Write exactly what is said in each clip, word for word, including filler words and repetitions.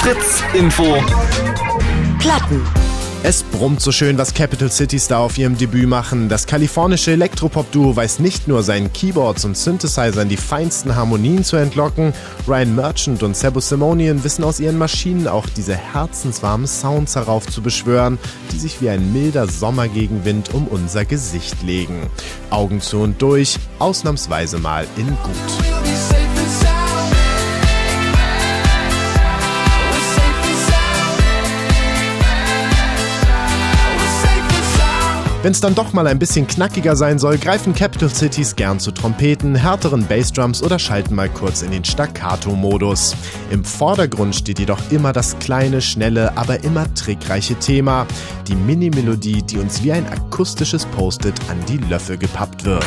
Fritz Info. Platten. Es brummt so schön, was Capital Cities da auf ihrem Debüt machen. Das kalifornische Elektropop-Duo weiß nicht nur seinen Keyboards und Synthesizern die feinsten Harmonien zu entlocken, Ryan Merchant und Sebo Simonian wissen aus ihren Maschinen auch diese herzenswarmen Sounds heraufzubeschwören, die sich wie ein milder Sommergegenwind um unser Gesicht legen. Augen zu und durch, ausnahmsweise mal in gut. Wenn es dann doch mal ein bisschen knackiger sein soll, greifen Capital Cities gern zu Trompeten, härteren Bassdrums oder schalten mal kurz in den Staccato-Modus. Im Vordergrund steht jedoch immer das kleine, schnelle, aber immer trickreiche Thema. Die Mini-Melodie, die uns wie ein akustisches Post-it an die Löffel gepappt wird.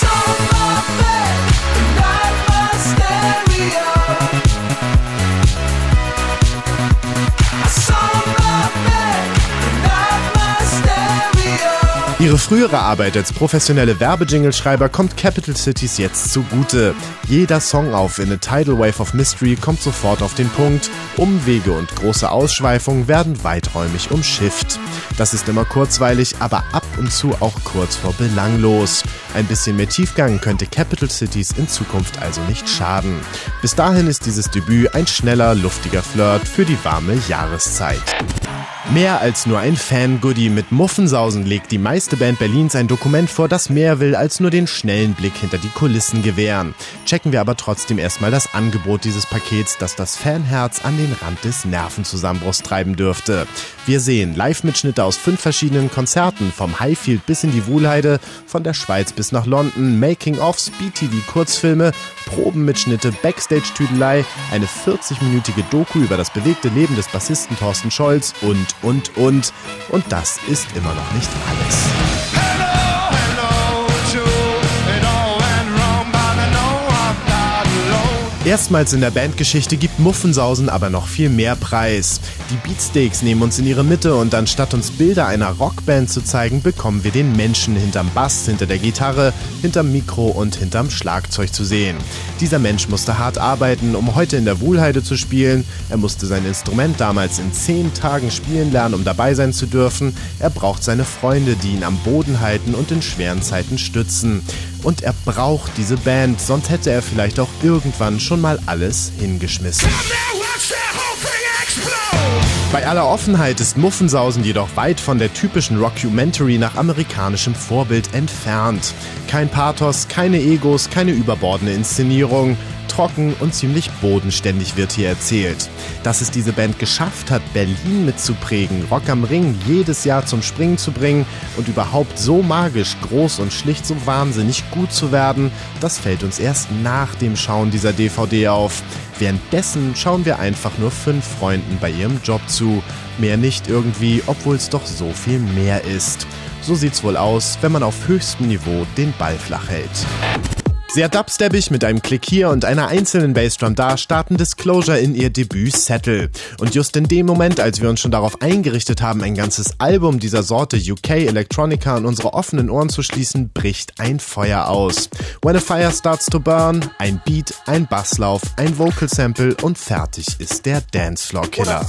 Ihre frühere Arbeit als professionelle Werbejingle-Schreiber kommt Capital Cities jetzt zugute. Jeder Song auf In a Tidal Wave of Mystery kommt sofort auf den Punkt. Umwege und große Ausschweifungen werden weiträumig umschifft. Das ist immer kurzweilig, aber ab und zu auch kurz vor belanglos. Ein bisschen mehr Tiefgang könnte Capital Cities in Zukunft also nicht schaden. Bis dahin ist dieses Debüt ein schneller, luftiger Flirt für die warme Jahreszeit. Mehr als nur ein Fan-Goodie. Mit Muffensausen legt die meiste Band Berlins ein Dokument vor, das mehr will als nur den schnellen Blick hinter die Kulissen gewähren. Checken wir aber trotzdem erstmal das Angebot dieses Pakets, das das Fanherz an den Rand des Nervenzusammenbruchs treiben dürfte. Wir sehen Live-Mitschnitte aus fünf verschiedenen Konzerten, vom Highfield bis in die Wuhlheide, von der Schweiz bis nach London, Making-ofs, B T V-Kurzfilme, Probenmitschnitte, Backstage-Tüdelei, eine vierzigminütige Doku über das bewegte Leben des Bassisten Thorsten Scholz und, und, und. Und das ist immer noch nicht alles. Erstmals in der Bandgeschichte gibt Muffensausen aber noch viel mehr Preis. Die Beatsteaks nehmen uns in ihre Mitte und anstatt uns Bilder einer Rockband zu zeigen, bekommen wir den Menschen hinterm Bass, hinter der Gitarre, hinterm Mikro und hinterm Schlagzeug zu sehen. Dieser Mensch musste hart arbeiten, um heute in der Wuhlheide zu spielen. Er musste sein Instrument damals in zehn Tagen spielen lernen, um dabei sein zu dürfen. Er braucht seine Freunde, die ihn am Boden halten und in schweren Zeiten stützen. Und er braucht diese Band, sonst hätte er vielleicht auch irgendwann schon mal alles hingeschmissen. Bei aller Offenheit ist Muffensausen jedoch weit von der typischen Rockumentary nach amerikanischem Vorbild entfernt. Kein Pathos, keine Egos, keine überbordende Inszenierung. Trocken und ziemlich bodenständig wird hier erzählt. Dass es diese Band geschafft hat, Berlin mitzuprägen, Rock am Ring jedes Jahr zum Springen zu bringen und überhaupt so magisch, groß und schlicht so wahnsinnig gut zu werden, das fällt uns erst nach dem Schauen dieser D V D auf. Währenddessen schauen wir einfach nur fünf Freunden bei ihrem Job zu. Mehr nicht irgendwie, obwohl es doch so viel mehr ist. So sieht's wohl aus, wenn man auf höchstem Niveau den Ball flach hält. Sehr dubsteppig mit einem Klick hier und einer einzelnen Bassdrum da starten Disclosure in ihr Debüt Settle. Und just in dem Moment, als wir uns schon darauf eingerichtet haben, ein ganzes Album dieser Sorte U K Electronica an unsere offenen Ohren zu schließen, bricht ein Feuer aus. When a Fire Starts to Burn, ein Beat, ein Basslauf, ein Vocal Sample und fertig ist der Dancefloor-Killer.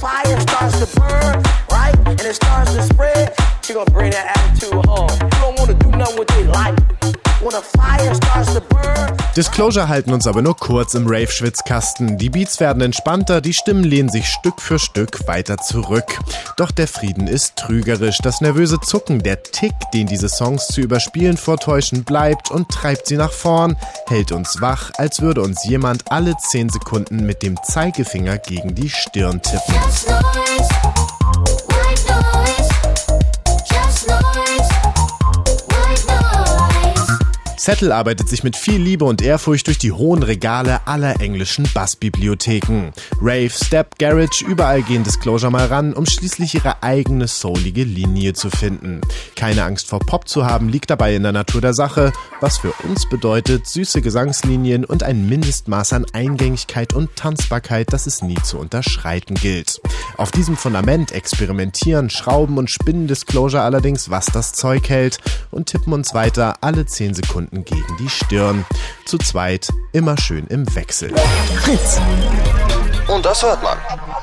Disclosure halten uns aber nur kurz im Rave-Schwitzkasten. Die Beats werden entspannter, die Stimmen lehnen sich Stück für Stück weiter zurück. Doch der Frieden ist trügerisch. Das nervöse Zucken, der Tick, den diese Songs zu überspielen vortäuschen, bleibt und treibt sie nach vorn, hält uns wach, als würde uns jemand alle zehn Sekunden mit dem Zeigefinger gegen die Stirn tippen. Settle arbeitet sich mit viel Liebe und Ehrfurcht durch die hohen Regale aller englischen Bassbibliotheken. Rave, Step, Garage, überall gehen Disclosure mal ran, um schließlich ihre eigene soulige Linie zu finden. Keine Angst vor Pop zu haben, liegt dabei in der Natur der Sache, was für uns bedeutet süße Gesangslinien und ein Mindestmaß an Eingängigkeit und Tanzbarkeit, das es nie zu unterschreiten gilt. Auf diesem Fundament experimentieren, schrauben und spinnen Disclosure allerdings, was das Zeug hält, und tippen uns weiter alle zehn Sekunden gegen die Stirn. Zu zweit, immer schön im Wechsel. Und das hört man.